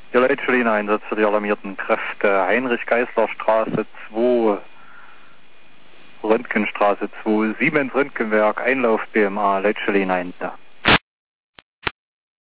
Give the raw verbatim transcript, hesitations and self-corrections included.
Ja, Leitstelle-Einsatz für die alarmierten Kräfte. Heinrich-Geisler-Straße zwei, Röntgenstraße zwei, Siemens Röntgenwerk, Einlauf B M A, Leitstelle-Einsatz.